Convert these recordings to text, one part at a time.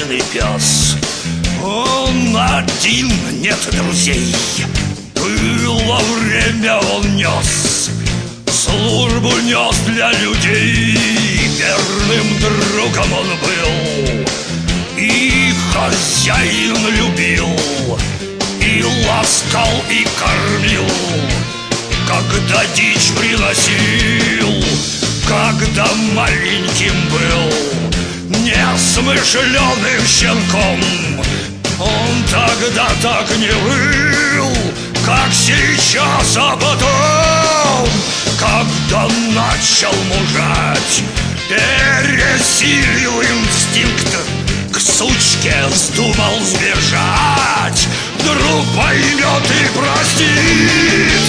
раненый пес. Он один, нет друзей. Было время, он нес службу, нес для людей. Верным другом он был, и хозяин любил, и ласкал, и кормил, когда дичь приносил, когда маленьким был несмышленым щенком. Он тогда так не выл, как сейчас, а потом, когда начал мужать, пересилил инстинкт, к сучке вздумал сбежать. Друг поймет и простит.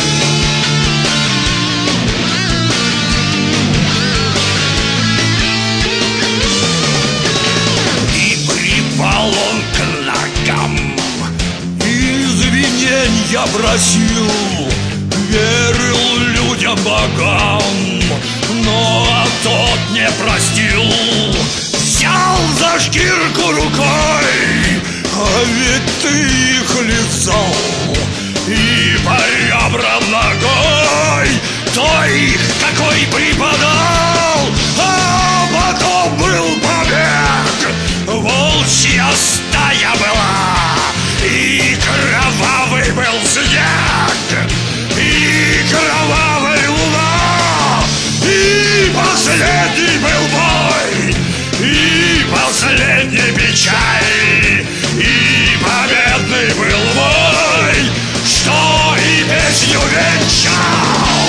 И припал он к ногам, извиненья просил, верил людям, богам, но тот не простил. Взял за шкирку рукой, а ведь ты их лизал, и по ребрам ногой то их какой преподал. А потом был побег, волчья стая была, и кровавый был снег, и кровавая луна, и последний был бой, и последняя печаль, и победный был бой, что и песню венчал.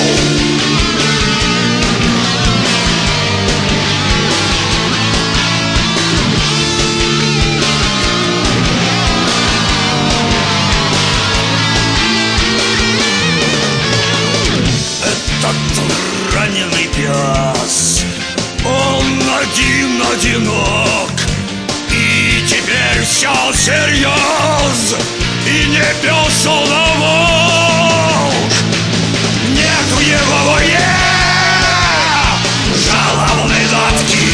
Этот раненый пес, он одинок, и теперь все всерьез, и не пес он, а волк. Нет в его вое жалобной нотки,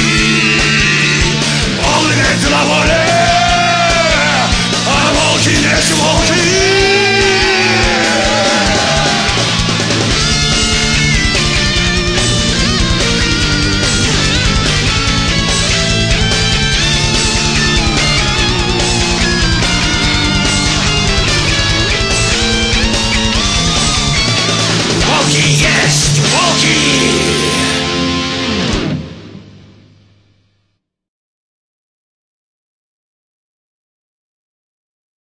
он ведь на воле, а волки есть волки. Волки есть волки,